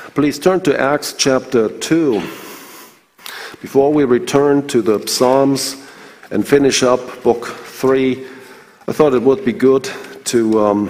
Please turn to Acts chapter 2. Before we return to the Psalms and finish up book 3, I thought it would be good to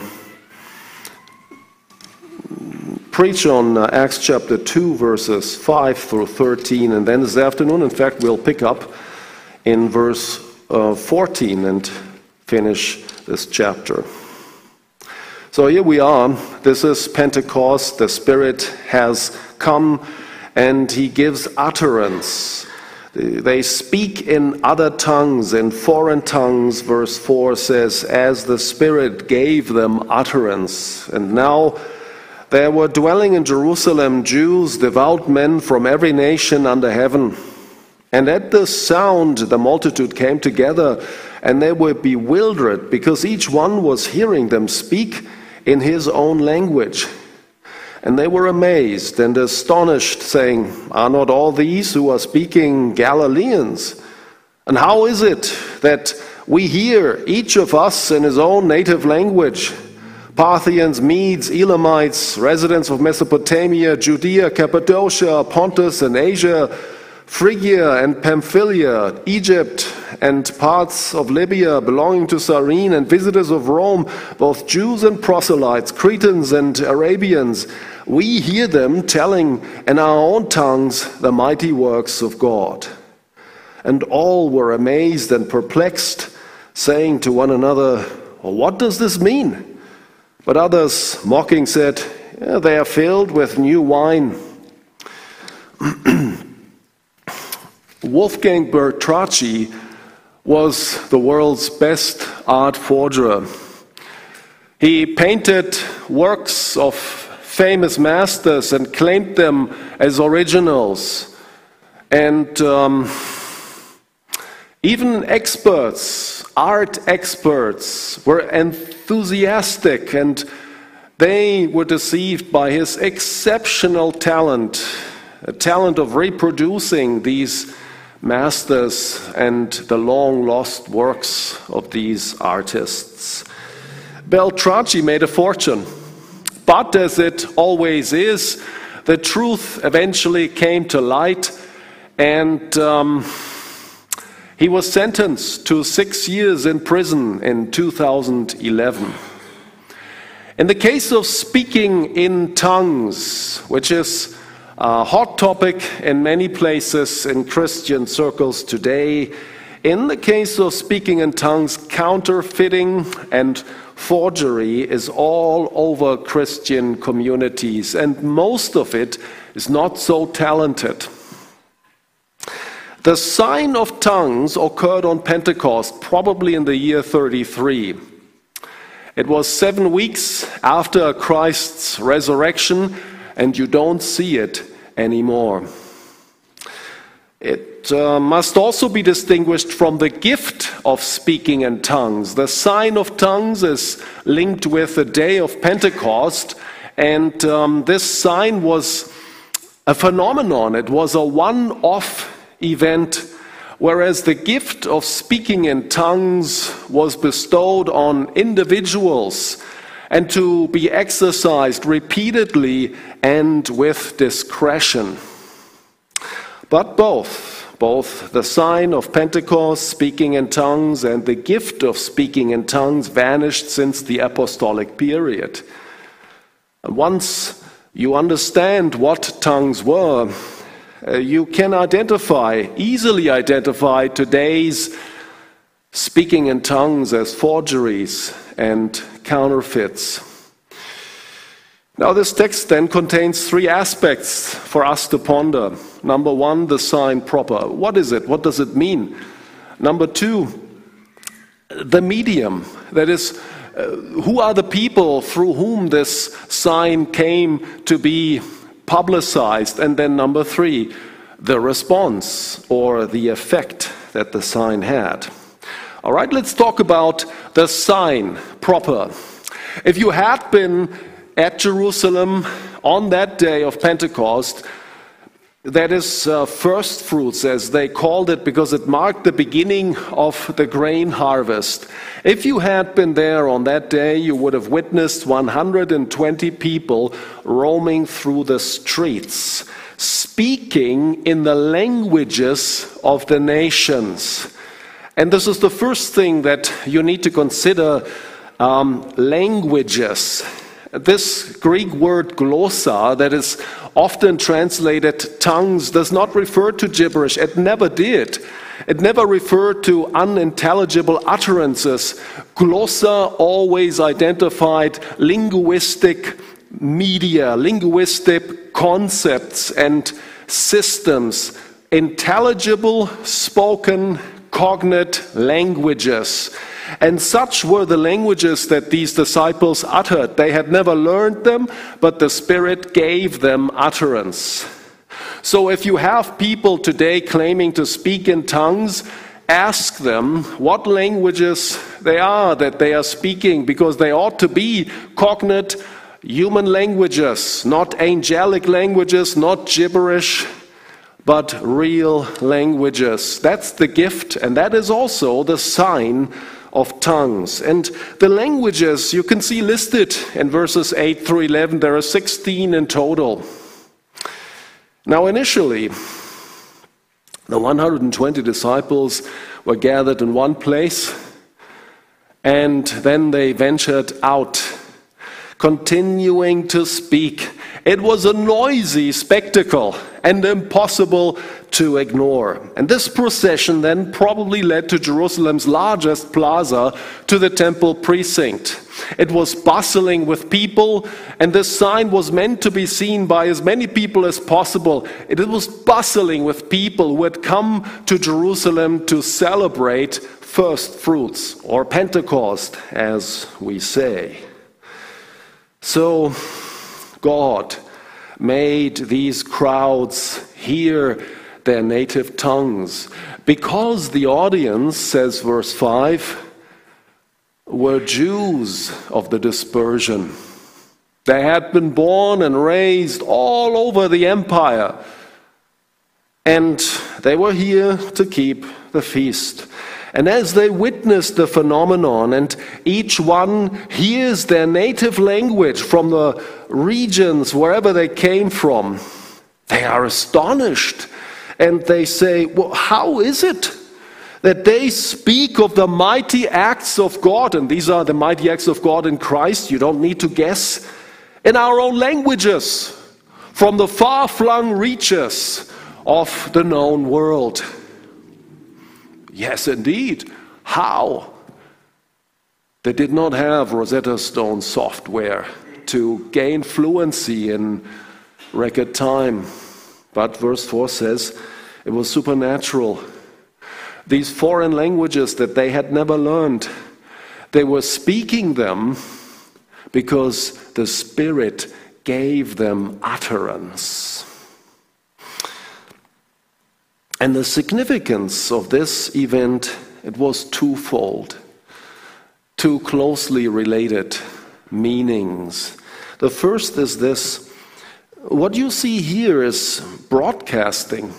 preach on Acts chapter 2, verses 5 through 13, and then this afternoon, in fact, we'll pick up in verse 14 and finish this chapter. So here we are. This is Pentecost. The Spirit has come and He gives utterance. They speak in other tongues, in foreign tongues. Verse 4 says, as the Spirit gave them utterance. And now there were dwelling in Jerusalem Jews, devout men from every nation under heaven. And at the sound the multitude came together, and they were bewildered, because each one was hearing them speak in his own language. And they were amazed and astonished, saying, are not all these who are speaking Galileans? And how is it that we hear, each of us in his own native language? Parthians, Medes, Elamites, residents of Mesopotamia, Judea, Cappadocia, Pontus and Asia, Phrygia and Pamphylia, Egypt and parts of Libya belonging to Cyrene, and visitors of Rome, both Jews and proselytes, Cretans and Arabians, we hear them telling in our own tongues the mighty works of God. And all were amazed and perplexed, saying to one another, what does this mean? But others, mocking, said, they are filled with new wine. Wolfgang Bertracci was the world's best art forger. He painted works of famous masters and claimed them as originals. And even experts, art experts, were enthusiastic, and they were deceived by his exceptional talent, a talent of reproducing these masters and the long-lost works of these artists. Beltracci made a fortune, but as it always is, the truth eventually came to light, and he was sentenced to 6 years in prison in 2011. In the case of speaking in tongues, which is a hot topic in many places in Christian circles today, in the case of speaking in tongues, counterfeiting and forgery is all over Christian communities, and most of it is not so talented. The sign of tongues occurred on Pentecost, probably in the year 33. It was 7 weeks after Christ's resurrection, and you don't see it anymore. It must also be distinguished from the gift of speaking in tongues. The sign of tongues is linked with the day of Pentecost, and this sign was a phenomenon. It was a one-off event, whereas the gift of speaking in tongues was bestowed on individuals and to be exercised repeatedly and with discretion. But both the sign of Pentecost, speaking in tongues, and the gift of speaking in tongues vanished since the apostolic period. And once you understand what tongues were, you can easily identify today's speaking in tongues as forgeries and counterfeits. Now, this text then contains 3 aspects for us to ponder. Number 1, the sign proper. What is it? What does it mean? Number 2, the medium. That is, who are the people through whom this sign came to be publicized? And then number 3, the response or the effect that the sign had. All right, let's talk about the sign proper. If you had been at Jerusalem on that day of Pentecost, That is first fruits, as they called it, because it marked the beginning of the grain harvest. If you had been there on that day, you would have witnessed 120 people roaming through the streets, speaking in the languages of the nations. And this is the first thing that you need to consider, languages. This Greek word glossa, that is often translated tongues, does not refer to gibberish. It never did. It never referred to unintelligible utterances. Glossa always identified linguistic media, linguistic concepts and systems, intelligible, spoken, cognate languages. And such were the languages that these disciples uttered. They had never learned them, but the Spirit gave them utterance. So if you have people today claiming to speak in tongues, ask them what languages they are that they are speaking, because they ought to be cognate human languages, not angelic languages, not gibberish, but real languages. That's the gift, and that is also the sign of tongues. And the languages you can see listed in verses 8 through 11. There are 16 in total. Now initially, the 120 disciples were gathered in one place, and then they ventured out, continuing to speak. It was a noisy spectacle and impossible to ignore. And this procession then probably led to Jerusalem's largest plaza, to the temple precinct. It was bustling with people, and this sign was meant to be seen by as many people as possible. It was bustling with people who had come to Jerusalem to celebrate first fruits, or Pentecost, as we say. So God made these crowds hear their native tongues, because the audience, says verse 5, were Jews of the dispersion. They had been born and raised all over the empire, and they were here to keep the feast. And as they witnessed the phenomenon, and each one hears their native language from the regions wherever they came from, they are astonished. And they say, well, how is it that they speak of the mighty acts of God? And these are the mighty acts of God in Christ, you don't need to guess, in our own languages, from the far-flung reaches of the known world. Yes, indeed. How? They did not have Rosetta Stone software to gain fluency in record time. But verse 4 says it was supernatural. These foreign languages that they had never learned, they were speaking them because the Spirit gave them utterance. And the significance of this event, it was twofold, two closely related meanings. The first is this: what you see here is broadcasting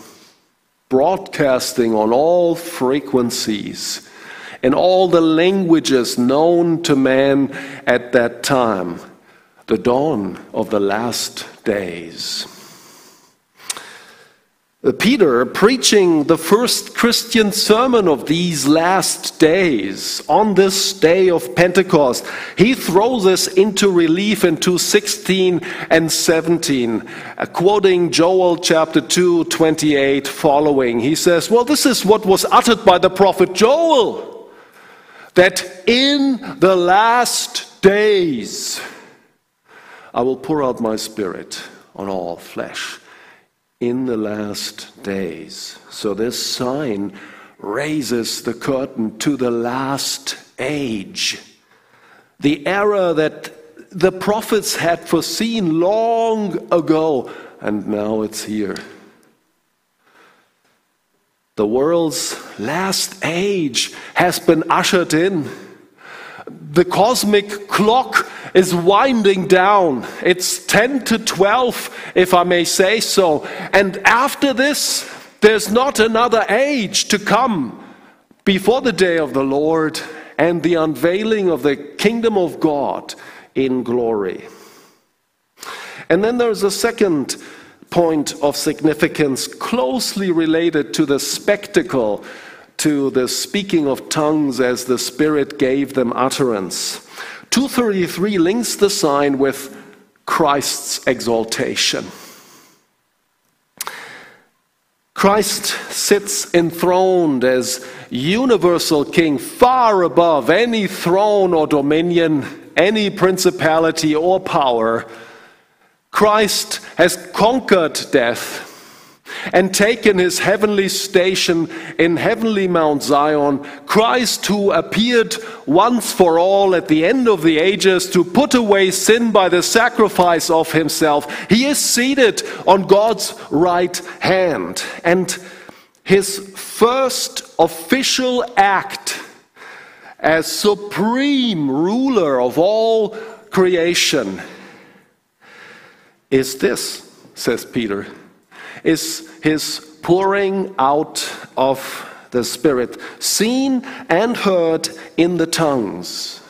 on all frequencies, in all the languages known to man at that time, the dawn of the last days. Peter, preaching the first Christian sermon of these last days, on this day of Pentecost, he throws us into relief in 2:16 and 17, quoting Joel chapter 2:28 following. He says, well, this is what was uttered by the prophet Joel, that in the last days I will pour out my Spirit on all flesh. In the last days. So this sign raises the curtain to the last age. The era that the prophets had foreseen long ago, and now it's here. The world's last age has been ushered in. the cosmic clock is winding down. It's 10 to 12, if I may say so. And after this, there's not another age to come before the day of the Lord and the unveiling of the kingdom of God in glory. And then there's a second point of significance closely related to the spectacle, to the speaking of tongues as the Spirit gave them utterance. 233 links the sign with Christ's exaltation. Christ sits enthroned as universal King, far above any throne or dominion, any principality or power. Christ has conquered death and taken his heavenly station in heavenly Mount Zion. Christ, who appeared once for all at the end of the ages to put away sin by the sacrifice of himself, he is seated on God's right hand. And his first official act as supreme ruler of all creation is this, says Peter, is his pouring out of the Spirit, seen and heard in the tongues.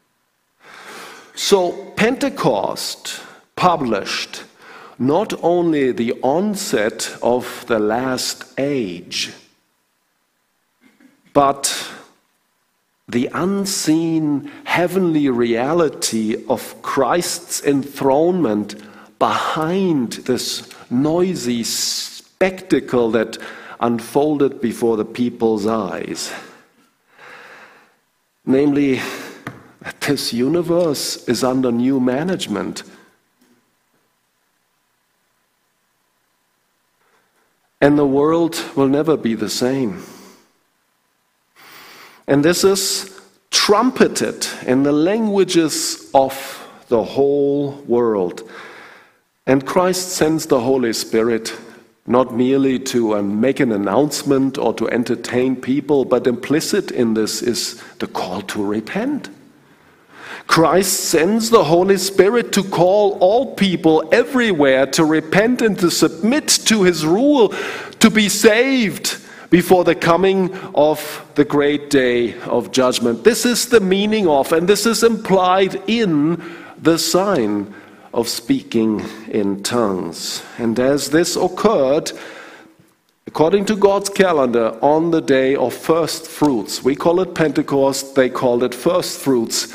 So Pentecost published not only the onset of the last age, but the unseen heavenly reality of Christ's enthronement behind this noisy spectacle that unfolded before the people's eyes. Namely, that this universe is under new management. And the world will never be the same. And this is trumpeted in the languages of the whole world. And Christ sends the Holy Spirit not merely to make an announcement or to entertain people, but implicit in this is the call to repent. Christ sends the Holy Spirit to call all people everywhere to repent and to submit to his rule, to be saved before the coming of the great day of judgment. This is the meaning of, and this is implied in the sign of speaking in tongues. And as this occurred, according to God's calendar, on the day of first fruits, we call it Pentecost, they called it first fruits.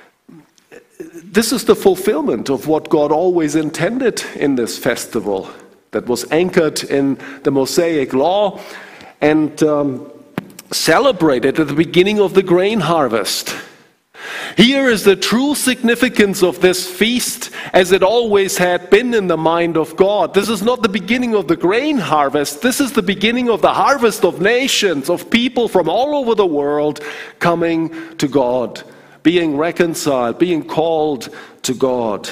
This is the fulfillment of what God always intended in this festival that was anchored in the Mosaic law and celebrated at the beginning of the grain harvest. Here is the true significance of this feast as it always had been in the mind of God. This is not the beginning of the grain harvest. This is the beginning of the harvest of nations, of people from all over the world coming to God, being reconciled, being called to God.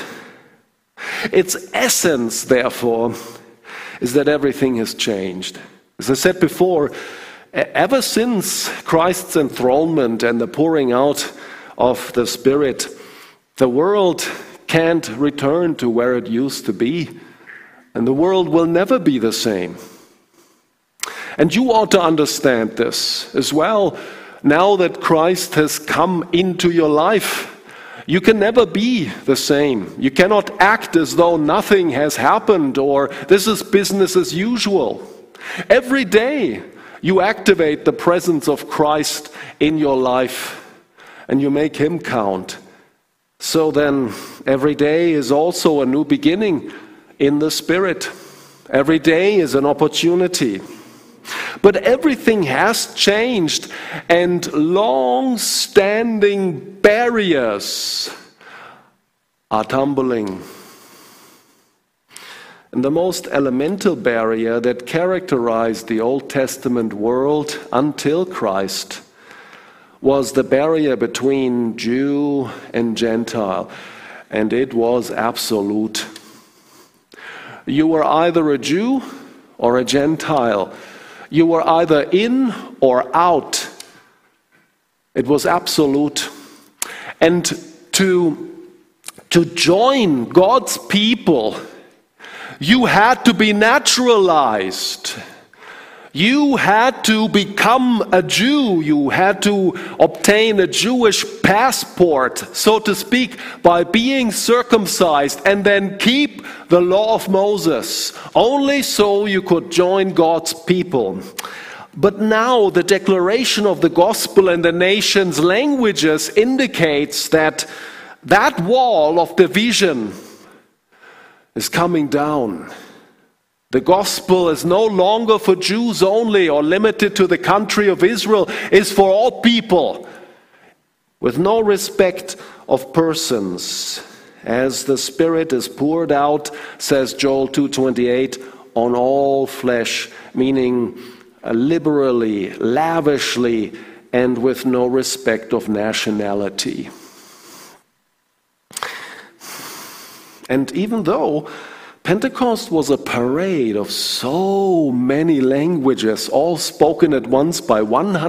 Its essence, therefore, is that everything has changed. As I said before, ever since Christ's enthronement and the pouring out of the Spirit, the world can't return to where it used to be, and the world will never be the same. And you ought to understand this as well. Now that Christ has come into your life, you can never be the same. You cannot act as though nothing has happened or this is business as usual. Every day you activate the presence of Christ in your life and you make him count. So then every day is also a new beginning in the Spirit. Every day is an opportunity. But everything has changed, and long-standing barriers are tumbling. And the most elemental barrier that characterized the Old Testament world until Christ was the barrier between Jew and Gentile, and it was absolute. You were either a Jew or a Gentile. You were either in or out. It was absolute. And to join God's people, you had to be naturalized. You had to become a Jew. You had to obtain a Jewish passport, so to speak, by being circumcised and then keep the law of Moses. Only so you could join God's people. But now the declaration of the gospel in the nation's languages indicates that that wall of division is coming down. The gospel is no longer for Jews only or limited to the country of Israel. It's for all people, with no respect of persons. As the Spirit is poured out, says Joel 2:28, on all flesh, meaning liberally, lavishly, and with no respect of nationality. And even though Pentecost was a parade of so many languages, all spoken at once by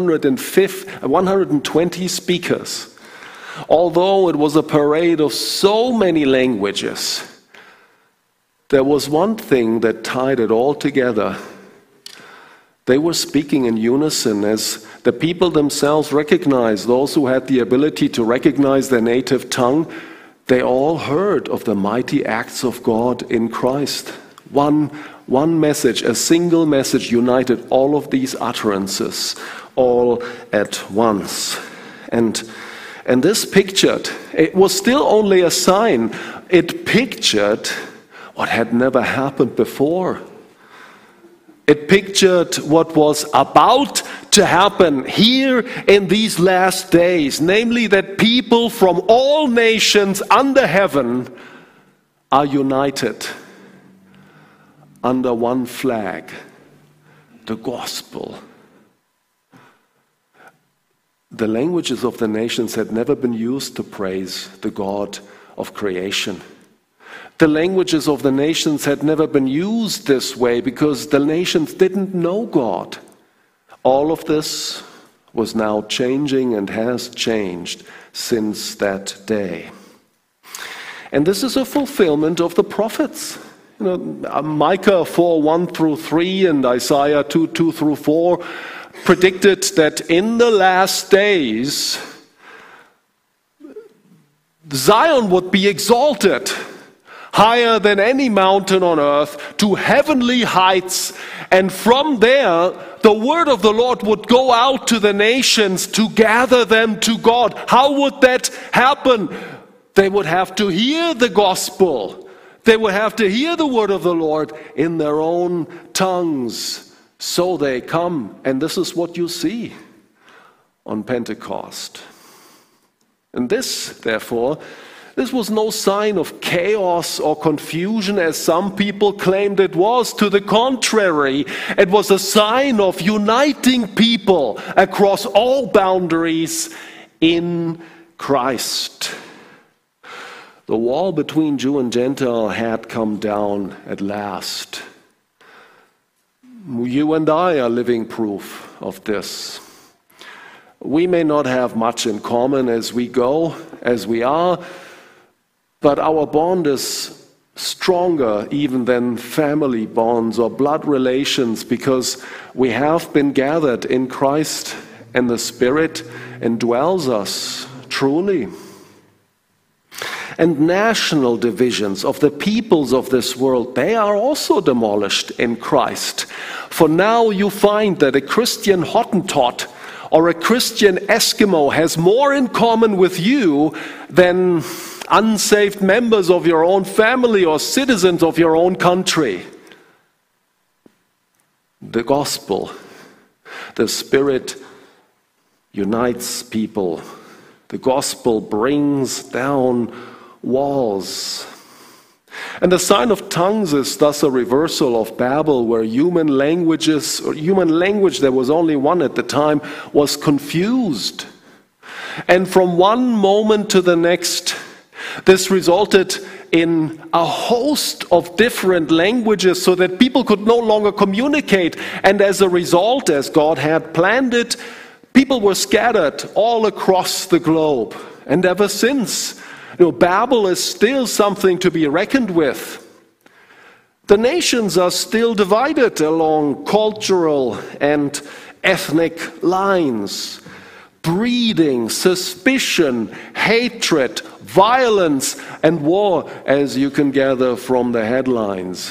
120 speakers, although it was a parade of so many languages, there was one thing that tied it all together. They were speaking in unison as the people themselves recognized, those who had the ability to recognize their native tongue. They all heard of the mighty acts of God in Christ. One message, a single message united all of these utterances all at once. And this pictured, it was still only a sign, it pictured what had never happened before. It pictured what was about to happen here in these last days, namely that people from all nations under heaven are united under one flag, the gospel. The languages of the nations had never been used to praise the God of creation. The languages of the nations had never been used this way because the nations didn't know God. All of this was now changing and has changed since that day. And this is a fulfillment of the prophets. Micah 4:1-3 and Isaiah 2:2-4 predicted that in the last days Zion would be exalted higher than any mountain on earth, to heavenly heights, and from there the word of the Lord would go out to the nations to gather them to God. How would that happen? They would have to hear the gospel. They would have to hear the word of the Lord in their own tongues. So they come, and this is what you see on Pentecost. And this, therefore, this was no sign of chaos or confusion as some people claimed it was. To the contrary, it was a sign of uniting people across all boundaries in Christ. The wall between Jew and Gentile had come down at last. You and I are living proof of this. We may not have much in common as we go, as we are, but our bond is stronger even than family bonds or blood relations because we have been gathered in Christ and the Spirit indwells us truly. And national divisions of the peoples of this world, they are also demolished in Christ. For now you find that a Christian Hottentot or a Christian Eskimo has more in common with you than unsaved members of your own family or citizens of your own country. The gospel, the Spirit unites people. The gospel brings down walls. And the sign of tongues is thus a reversal of Babel, where human language, there was only one at the time, was confused. And from one moment to the next, this resulted in a host of different languages so that people could no longer communicate. And as a result, as God had planned it, people were scattered all across the globe. and ever since. Babel is still something to be reckoned with. The nations are still divided along cultural and ethnic lines, breeding suspicion, hatred, violence, and war, as you can gather from the headlines.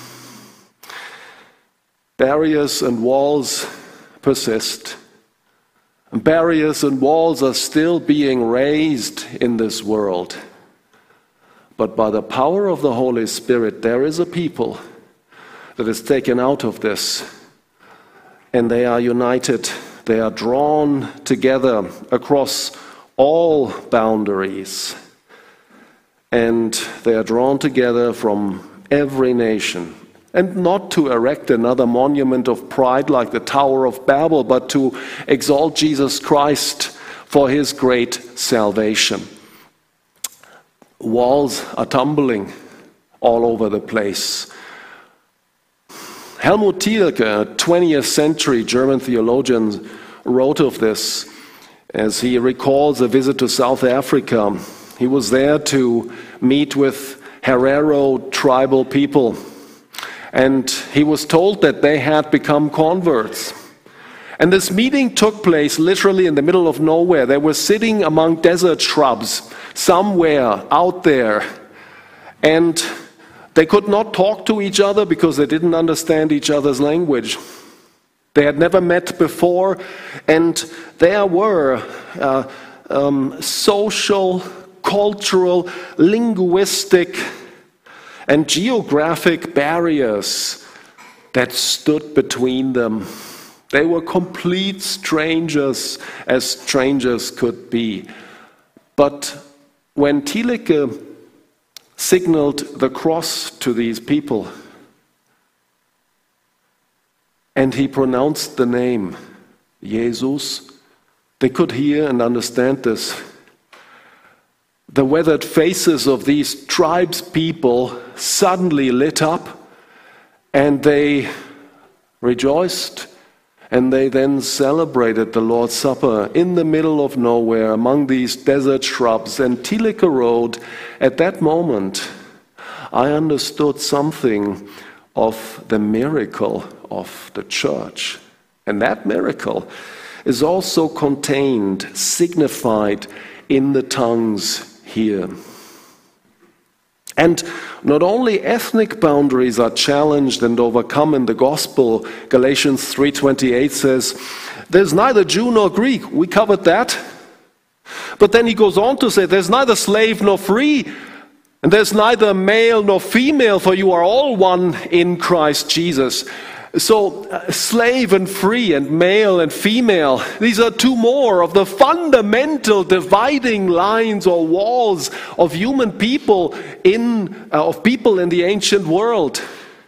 Barriers and walls persist. Barriers and walls are still being raised in this world. But by the power of the Holy Spirit, there is a people that is taken out of this, and they are united. They are drawn together across all boundaries, and they are drawn together from every nation. And not to erect another monument of pride like the Tower of Babel, but to exalt Jesus Christ for his great salvation. Walls are tumbling all over the place. Helmut Thielicke, a 20th century German theologian, wrote of this as he recalls a visit to South Africa. He was there to meet with Herero tribal people. And he was told that they had become converts. And this meeting took place literally in the middle of nowhere. They were sitting among desert shrubs somewhere out there. And they could not talk to each other because they didn't understand each other's language. They had never met before. And there were social, cultural, linguistic, and geographic barriers that stood between them. They were complete strangers, as strangers could be. But when Thielicke signaled the cross to these people, and he pronounced the name Jesus, they could hear and understand this. The weathered faces of these tribes people suddenly lit up, and they rejoiced, and they then celebrated the Lord's Supper in the middle of nowhere among these desert shrubs. And Thielicke wrote, at that moment, I understood something of the miracle of the church. And that miracle is also contained, signified in the tongues here. And not only ethnic boundaries are challenged and overcome in the gospel. Galatians 3:28 says, there's neither Jew nor Greek. We covered that. But then he goes on to say, there's neither slave nor free, and there's neither male nor female, for you are all one in Christ Jesus. So, slave and free and male and female, these are two more of the fundamental dividing lines or walls of human people in the ancient world.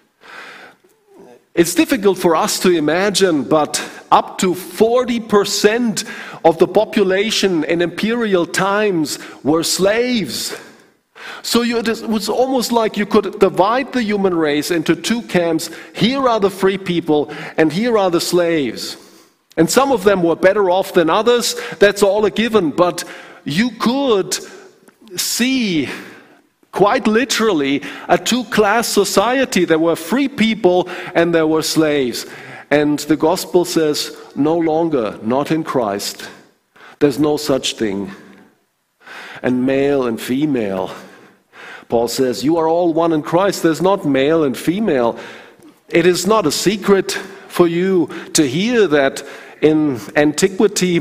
It's difficult for us to imagine, but up to 40% of the population in imperial times were slaves. So it was almost like you could divide the human race into two camps. Here are the free people, and here are the slaves. And some of them were better off than others. That's all a given. But you could see, quite literally, a two-class society. There were free people, and there were slaves. And the gospel says, no longer, not in Christ. There's no such thing. And male and female. Paul says, you are all one in Christ. There's not male and female. It is not a secret for you to hear that in antiquity,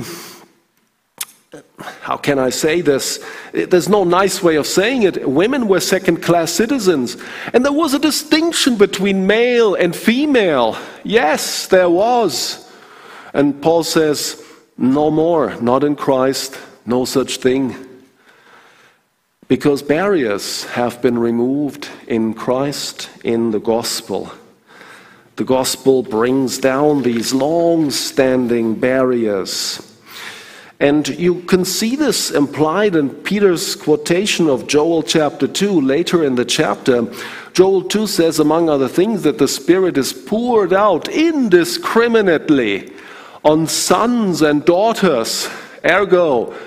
how can I say this? There's no nice way of saying it. Women were second-class citizens. And there was a distinction between male and female. Yes, there was. And Paul says, no more, not in Christ, no such thing. Because barriers have been removed in Christ, in the gospel. The gospel brings down these long-standing barriers. And you can see this implied in Peter's quotation of Joel chapter 2, later in the chapter. Joel 2 says, among other things, that the Spirit is poured out indiscriminately on sons and daughters. Ergo,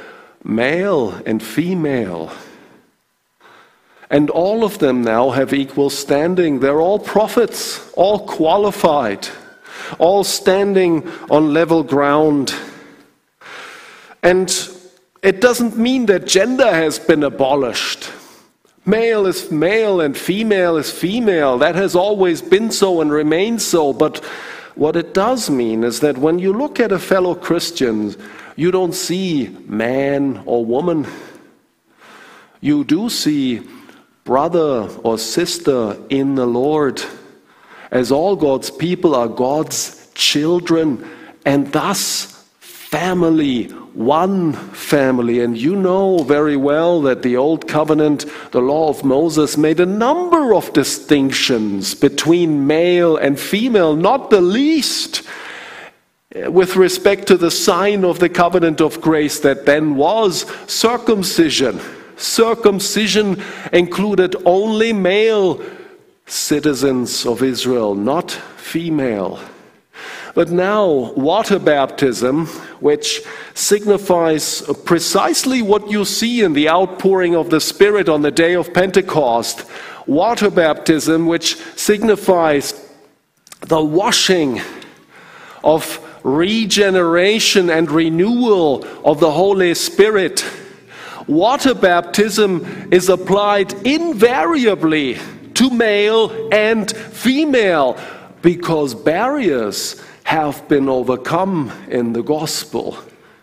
male and female. And all of them now have equal standing. They're all prophets, all qualified, all standing on level ground. And it doesn't mean that gender has been abolished. Male is male and female is female. That has always been so and remains so. But what it does mean is that when you look at a fellow Christian, you don't see man or woman. You do see brother or sister in the Lord, as all God's people are God's children, and thus family, one family. And you know very well that the Old Covenant, the law of Moses, made a number of distinctions between male and female, not the least with respect to the sign of the covenant of grace that then was circumcision. Circumcision included only male citizens of Israel, not female. But now, water baptism, which signifies precisely what you see in the outpouring of the Spirit on the day of Pentecost, water baptism, which signifies the washing of regeneration and renewal of the Holy Spirit. Water baptism is applied invariably to male and female because barriers have been overcome in the gospel.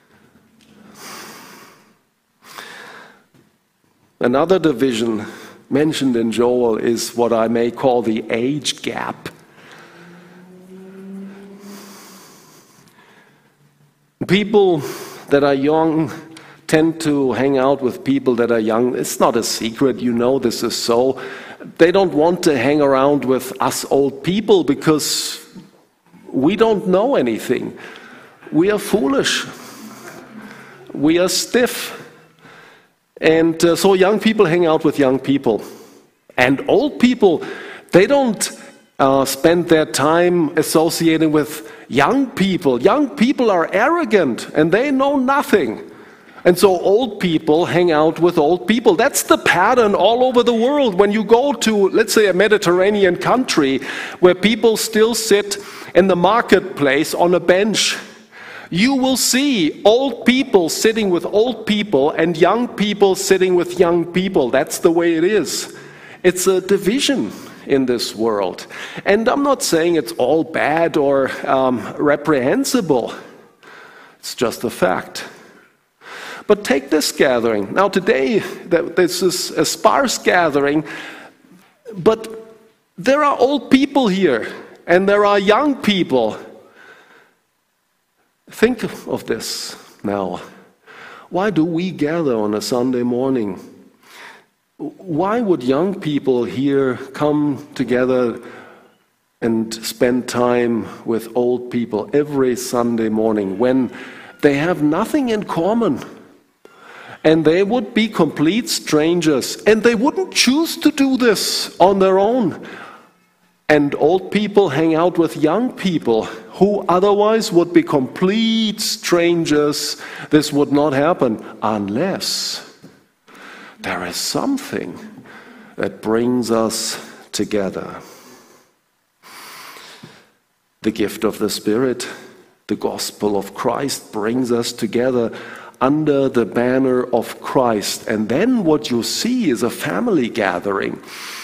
Another division mentioned in Joel is what I may call the age gap. People that are young tend to hang out with people that are young. It's not a secret, you know this is so. They don't want to hang around with us old people because we don't know anything. We are foolish. We are stiff. And so young people hang out with young people. And old people, they don't spend their time associating with young people. Young people are arrogant and they know nothing. And so old people hang out with old people. That's the pattern all over the world. When you go to, let's say, a Mediterranean country where people still sit in the marketplace on a bench, you will see old people sitting with old people and young people sitting with young people. That's the way it is. It's a division in this world. And I'm not saying it's all bad or reprehensible. It's just a fact. But take this gathering. Now today, this is a sparse gathering, but there are old people here, and there are young people. Think of this now. Why do we gather on a Sunday morning? Why would young people here come together and spend time with old people every Sunday morning when they have nothing in common? And they would be complete strangers, and they wouldn't choose to do this on their own. And old people hang out with young people who otherwise would be complete strangers. This would not happen unless there is something that brings us together. The gift of the Spirit, the gospel of Christ, brings us together under the banner of Christ. And then what you see is a family gathering.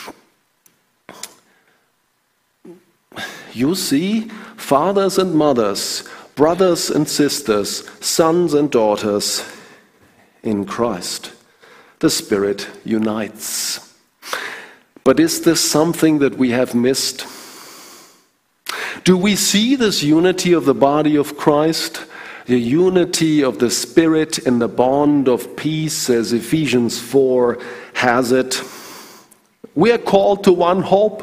You see fathers and mothers, brothers and sisters, sons and daughters in Christ. The Spirit unites. But is this something that we have missed? Do we see this unity of the body of Christ? The unity of the Spirit in the bond of peace, as Ephesians 4 has it. We are called to one hope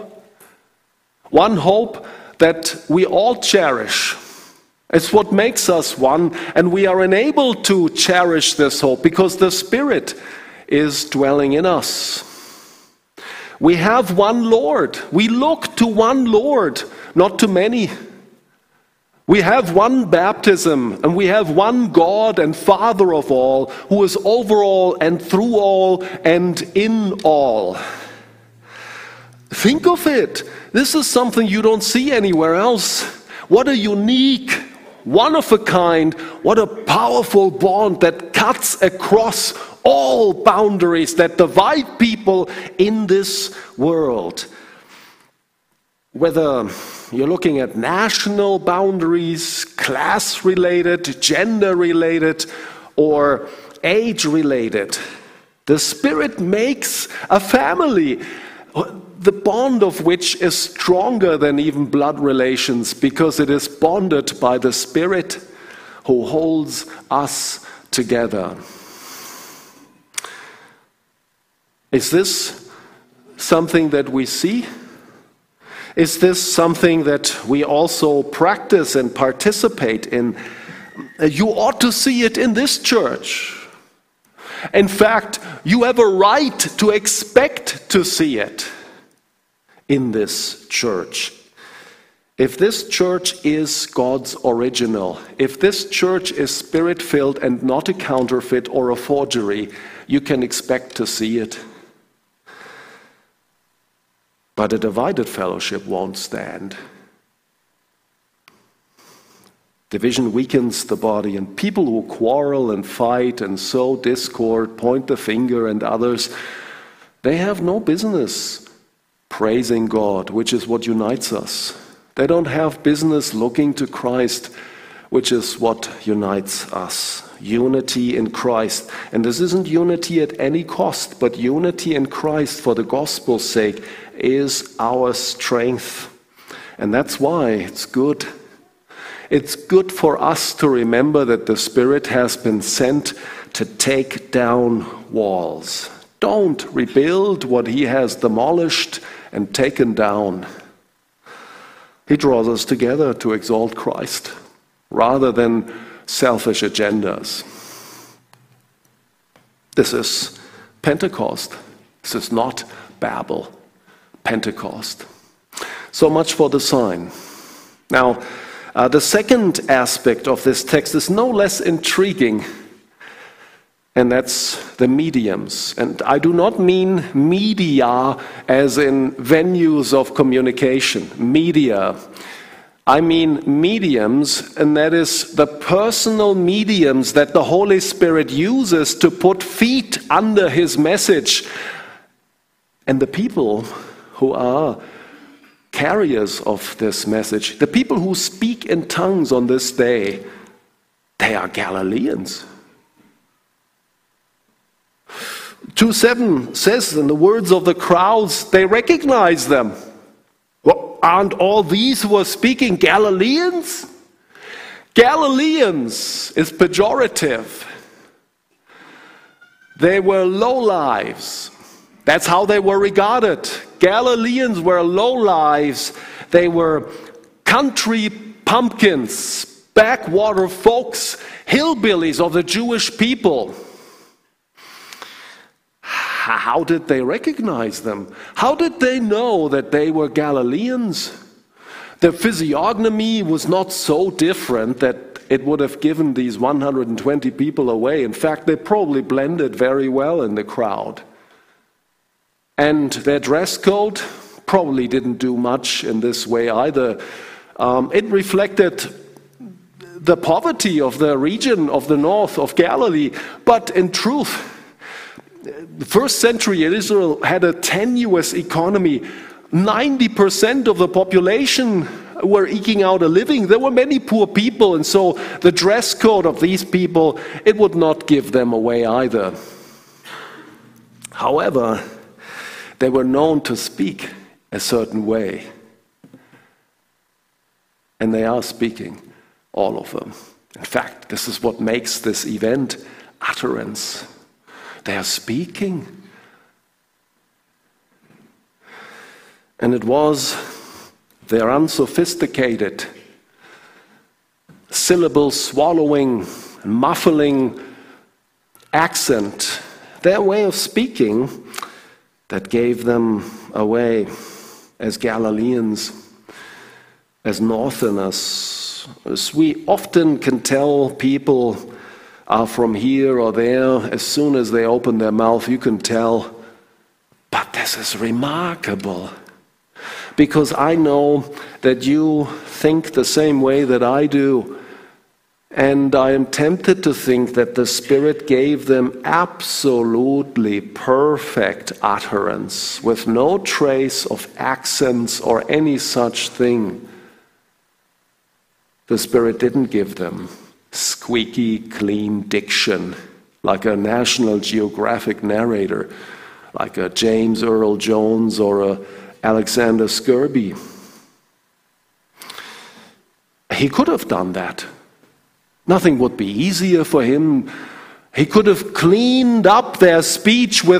that we all cherish. It's what makes us one, and we are enabled to cherish this hope because the Spirit is dwelling in us. We have one Lord. We look to one Lord, not to many. We have one baptism, and we have one God and Father of all, who is over all and through all and in all. Think of it. This is something you don't see anywhere else. What a unique, one-of-a-kind, what a powerful bond that cuts across all boundaries that divide people in this world. Whether you're looking at national boundaries, class-related, gender-related, or age-related, the Spirit makes a family, the bond of which is stronger than even blood relations, because it is bonded by the Spirit who holds us together. Is this something that we see? Is this something that we also practice and participate in? You ought to see it in this church. In fact, you have a right to expect to see it in this church. If this church is God's original, if this church is Spirit-filled and not a counterfeit or a forgery, you can expect to see it. But a divided fellowship won't stand. Division weakens the body, and people who quarrel and fight and sow discord, point the finger at others, they have no business praising God, which is what unites us. They don't have business looking to Christ, which is what unites us. Unity in Christ. And this isn't unity at any cost, but unity in Christ for the gospel's sake is our strength. And that's why it's good. It's good for us to remember that the Spirit has been sent to take down walls. Don't rebuild what He has demolished and taken down. He draws us together to exalt Christ rather than selfish agendas. This is Pentecost. This is not Babel. Pentecost. So much for the sign. Now, the second aspect of this text is no less intriguing, and that's the mediums. And I do not mean media as in venues of communication, media. I mean mediums, and that is the personal mediums that the Holy Spirit uses to put feet under His message. And the people who are carriers of this message, the people who speak in tongues on this day, they are Galileans. 2:7 says, in the words of the crowds, they recognize them. Well, aren't all these who are speaking Galileans? Galileans is pejorative. They were lowlives. That's how they were regarded. Galileans were lowlives. They were country pumpkins, backwater folks, hillbillies of the Jewish people. How did they recognize them? How did they know that they were Galileans? Their physiognomy was not so different that it would have given these 120 people away. In fact, they probably blended very well in the crowd. And their dress code probably didn't do much in this way either. It reflected the poverty of the region of the north of Galilee. But in truth, the first century Israel had a tenuous economy. 90% of the population were eking out a living. There were many poor people, and so the dress code of these people, it would not give them away either. However, they were known to speak a certain way. And they are speaking, all of them. In fact, this is what makes this event utterance. They are speaking. And it was their unsophisticated, syllable swallowing, muffling accent, their way of speaking, that gave them away as Galileans, as northerners, as we often can tell people are from here or there, as soon as they open their mouth, you can tell. But this is remarkable, because I know that you think the same way that I do. And I am tempted to think that the Spirit gave them absolutely perfect utterance, with no trace of accents or any such thing. The Spirit didn't give them squeaky clean diction, like a National Geographic narrator, like a James Earl Jones or a Alexander Scourby. He could have done that. Nothing would be easier for him. He could have cleaned up their speech with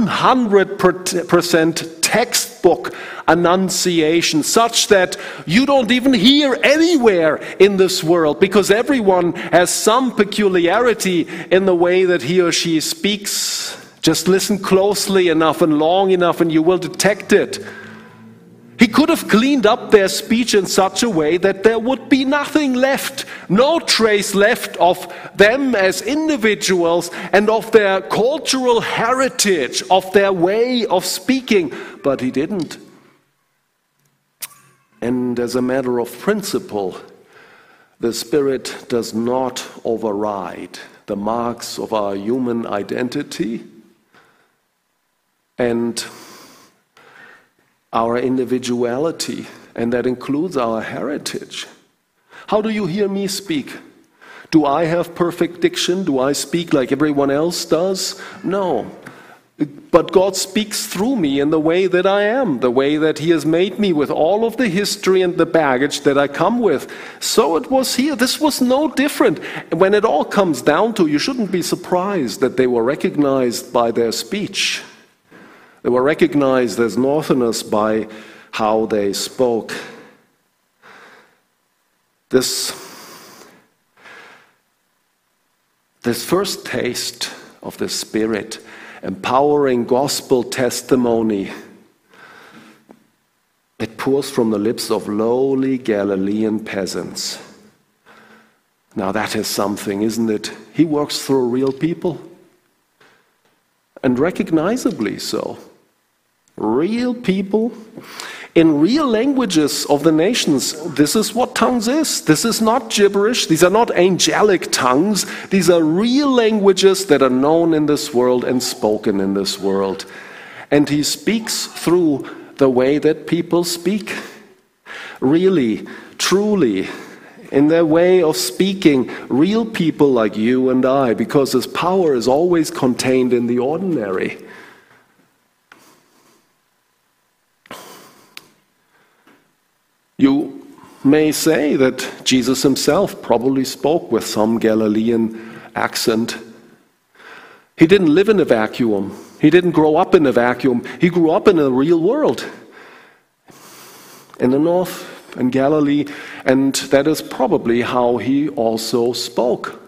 100% textbook enunciation, such that you don't even hear anywhere in this world, because everyone has some peculiarity in the way that he or she speaks. Just listen closely enough and long enough and you will detect it. He could have cleaned up their speech in such a way that there would be nothing left, no trace left of them as individuals and of their cultural heritage, of their way of speaking. But he didn't. And as a matter of principle, the Spirit does not override the marks of our human identity and our individuality, and that includes our heritage. How do you hear me speak? Do I have perfect diction? Do I speak like everyone else does? No. But God speaks through me in the way that I am, the way that He has made me, with all of the history and the baggage that I come with. So it was here. This was no different. When it all comes down to, you shouldn't be surprised that they were recognized by their speech. They were recognized as Northerners by how they spoke. This first taste of the Spirit, empowering gospel testimony, it pours from the lips of lowly Galilean peasants. Now that is something, isn't it? He works through real people, and recognizably so. Real people in real languages of the nations. This is what tongues is. This is not gibberish. These are not angelic tongues. These are real languages that are known in this world and spoken in this world. And he speaks through the way that people speak. Really, truly, in their way of speaking, real people like you and I, because his power is always contained in the ordinary. You may say that Jesus himself probably spoke with some Galilean accent. He didn't live in a vacuum. He didn't grow up in a vacuum. He grew up in a real world, in the north, in Galilee, and that is probably how he also spoke.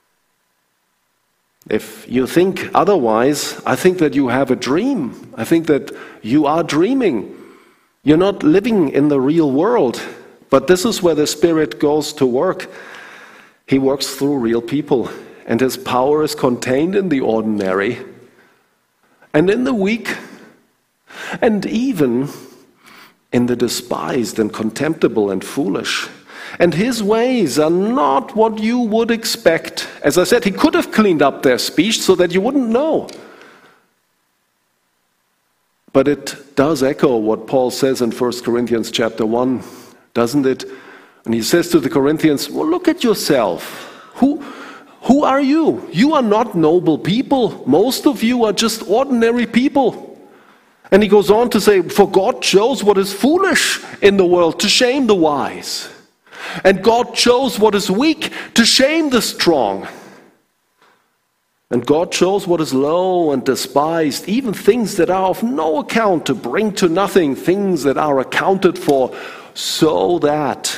If you think otherwise, I think that you have a dream. I think that you are dreaming. You're not living in the real world, but this is where the Spirit goes to work. He works through real people, and his power is contained in the ordinary and in the weak, and even in the despised and contemptible and foolish. And his ways are not what you would expect. As I said, he could have cleaned up their speech so that you wouldn't know. But it does echo what Paul says in 1 Corinthians chapter 1, doesn't it? And he says to the Corinthians, well, look at yourself. Who are you? You are not noble people. Most of you are just ordinary people. And he goes on to say, for God chose what is foolish in the world to shame the wise. And God chose what is weak to shame the strong. And God chose what is low and despised, even things that are of no account, to bring to nothing things that are accounted for, so that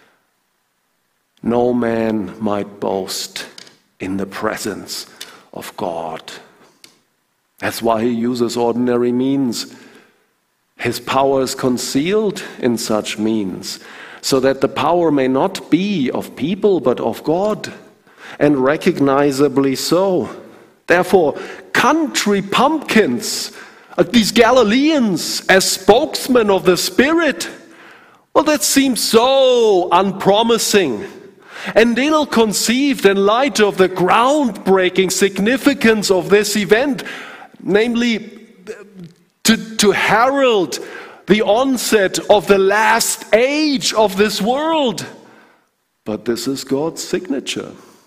no man might boast in the presence of God. That's why he uses ordinary means. His power is concealed in such means, so that the power may not be of people but of God, and recognizably so. Therefore, country pumpkins, these Galileans as spokesmen of the Spirit, well, that seems so unpromising and ill-conceived in light of the groundbreaking significance of this event, namely to herald the onset of the last age of this world. But this is God's signature.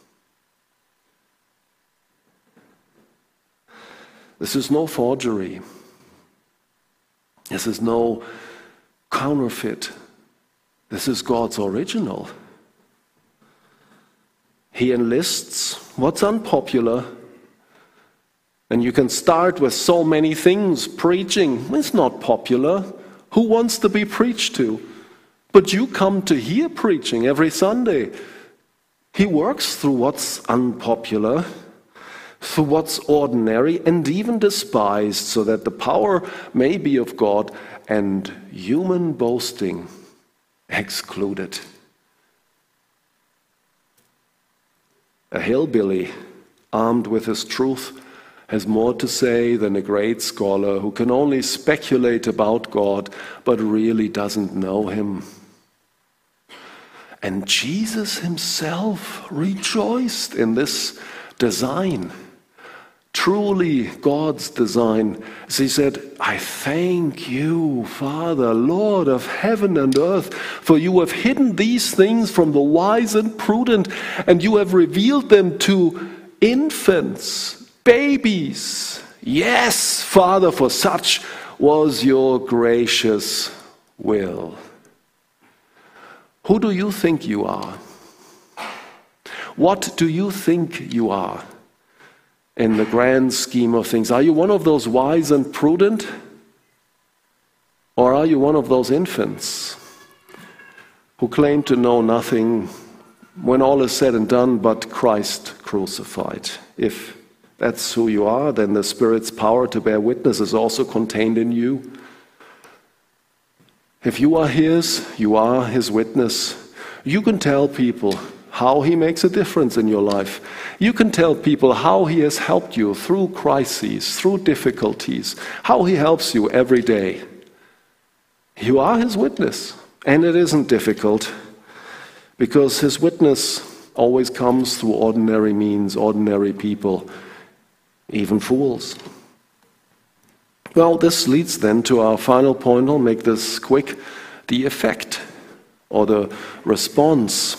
This is no forgery. This is no counterfeit. This is God's original. He enlists what's unpopular. And you can start with so many things. Preaching is not popular. Who wants to be preached to? But you come to hear preaching every Sunday. He works through what's unpopular, through what's ordinary and even despised, so that the power may be of God and human boasting excluded. A hillbilly, armed with his truth, has more to say than a great scholar who can only speculate about God but really doesn't know him. And Jesus himself rejoiced in this design, truly God's design. As he said, I thank you, Father, Lord of heaven and earth, for you have hidden these things from the wise and prudent, and you have revealed them to infants, babies. Yes, Father, for such was your gracious will. Who do you think you are? What do you think you are in the grand scheme of things? Are you one of those wise and prudent? Or are you one of those infants who claim to know nothing when all is said and done but Christ crucified? If that's who you are, then the Spirit's power to bear witness is also contained in you. If you are His, you are His witness. You can tell people how He makes a difference in your life. You can tell people how He has helped you through crises, through difficulties, how He helps you every day. You are His witness, and it isn't difficult, because His witness always comes through ordinary means, ordinary people, even fools. Well, this leads then to our final point. I'll make this quick. The effect or the response.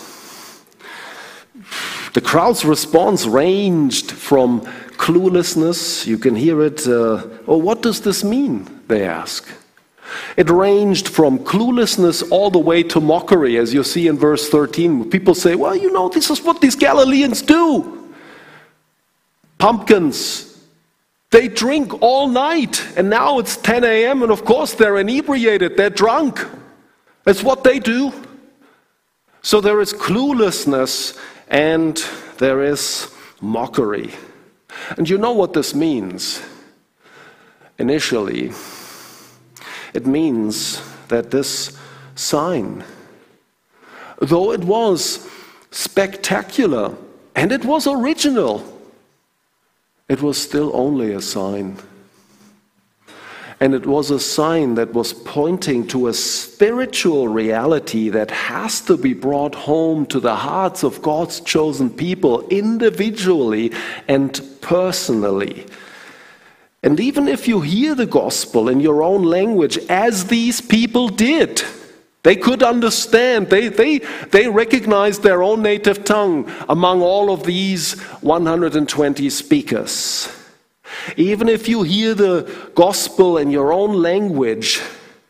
The crowd's response ranged from cluelessness, you can hear it, what does this mean, they ask. It ranged from cluelessness all the way to mockery, as you see in verse 13. People say, well, you know, this is what these Galileans do. Pumpkins. They drink all night, and now it's 10 a.m., and of course they're inebriated, they're drunk. That's what they do. So there is cluelessness and there is mockery. And you know what this means? Initially, it means that this sign, though it was spectacular and it was original, it was still only a sign. And it was a sign that was pointing to a spiritual reality that has to be brought home to the hearts of God's chosen people individually and personally. And even if you hear the gospel in your own language, as these people did, they could understand. They recognized their own native tongue among all of these 120 speakers. Even if you hear the gospel in your own language,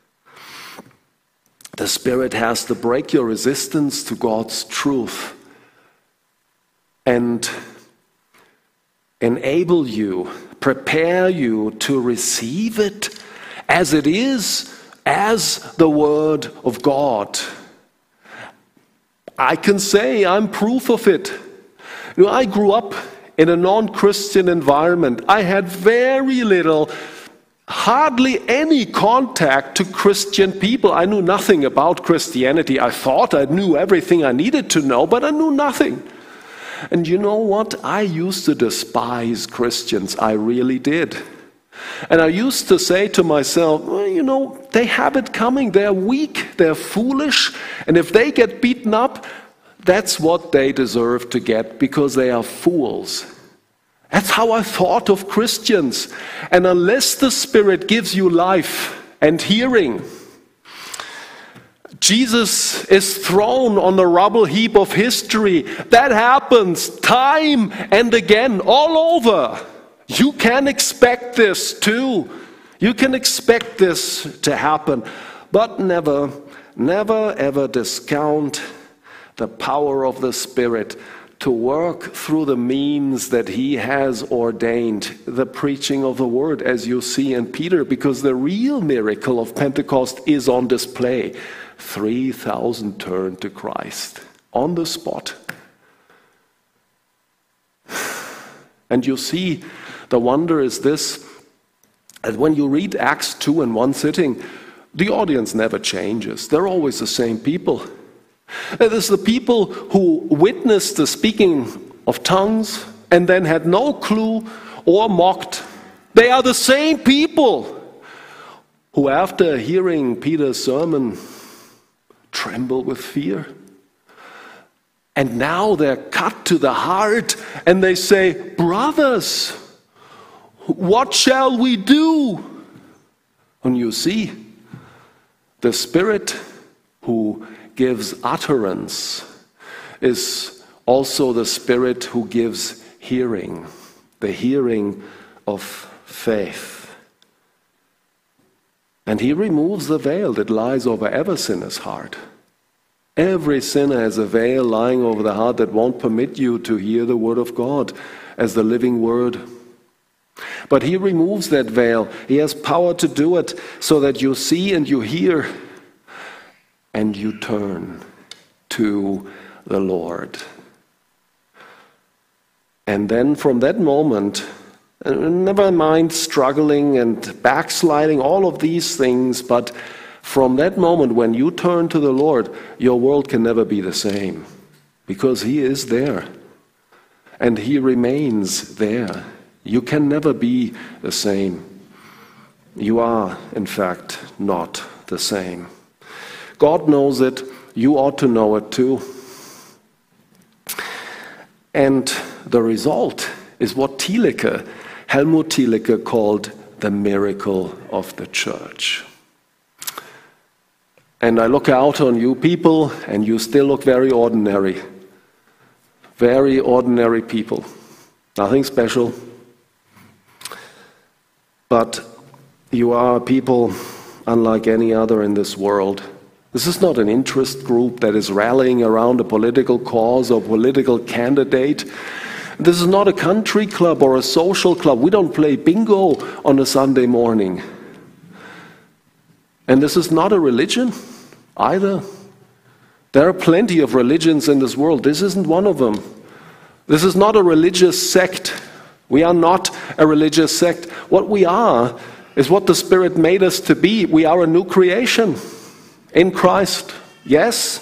the Spirit has to break your resistance to God's truth and enable you, prepare you to receive it as it is, as the Word of God. I can say I'm proof of it. You know, I grew up in a non-Christian environment. I had very little hardly any contact to Christian people. I knew nothing about Christianity. I thought I knew everything I needed to know, but I knew nothing. And you know what? I used to despise Christians. I really did. And I used to say to myself, well, they have it coming. They're weak. They're foolish. And if they get beaten up, that's what they deserve to get, because they are fools. That's how I thought of Christians. And unless the Spirit gives you life and hearing, Jesus is thrown on the rubble heap of history. That happens time and again, all over. You can expect this too. You can expect this to happen. But never ever discount the power of the Spirit to work through the means that He has ordained, the preaching of the Word, as you see in Peter, because the real miracle of Pentecost is on display. 3,000 turned to Christ on the spot. And you see, the wonder is this, that when you read Acts 2 in one sitting, the audience never changes. They're always the same people. It is the people who witnessed the speaking of tongues and then had no clue or mocked. They are the same people who, after hearing Peter's sermon, tremble with fear. And now they're cut to the heart and they say, brothers, what shall we do? And you see, the Spirit who gives utterance is also the Spirit who gives hearing, the hearing of faith. And He removes the veil that lies over every sinner's heart. Every sinner has a veil lying over the heart that won't permit you to hear the Word of God as the living Word. But He removes that veil. He has power to do it so that you see and you hear and you turn to the Lord. And then from that moment, never mind struggling and backsliding, all of these things, but from that moment when you turn to the Lord, your world can never be the same, because He is there and He remains there. You can never be the same. You are, in fact, not the same. God knows it. You ought to know it too. And the result is what Helmut Thielicke called the miracle of the church. And I look out on you people, and you still look very ordinary. Very ordinary people. Nothing special. But you are people unlike any other in this world. This is not an interest group that is rallying around a political cause or political candidate. This is not a country club or a social club. We don't play bingo on a Sunday morning. And this is not a religion either. There are plenty of religions in this world. This isn't one of them. This is not a religious sect. We are not a religious sect. What we are is what the Spirit made us to be. We are a new creation in Christ. Yes.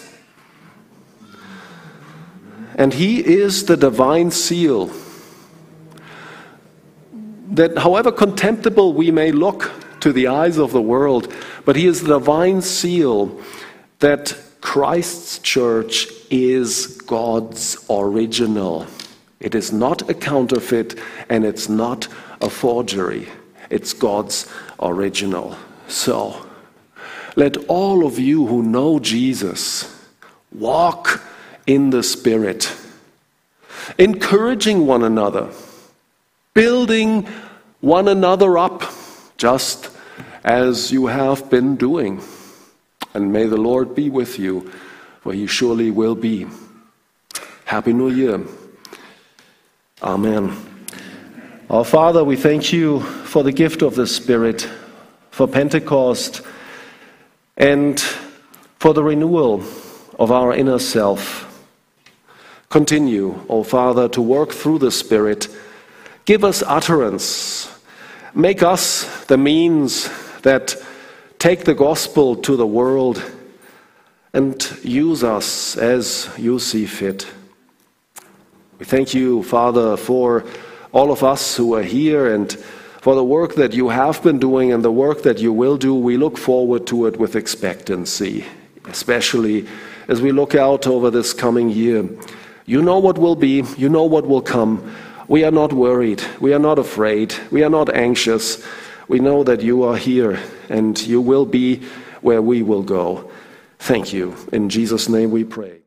And He is the divine seal that, however contemptible we may look to the eyes of the world, but He is the divine seal that Christ's church is God's original. It is not a counterfeit and it's not a forgery. It's God's original. So, let all of you who know Jesus walk in the Spirit, encouraging one another, building one another up, just as you have been doing. And may the Lord be with you, for He surely will be. Happy New Year. Amen. Our Father, we thank You for the gift of the Spirit, for Pentecost, and for the renewal of our inner self. Continue, O Father, to work through the Spirit. Give us utterance Make us the means that take the gospel to the world and use us as you see fit. We thank you, Father, for all of us who are here and for the work that you have been doing and the work that you will do. We look forward to it with expectancy, especially as we look out over this coming year. You know what will be, you know what will come. We are not worried, we are not afraid, we are not anxious. We know that you are here and you will be where we will go. Thank you. In Jesus' name we pray.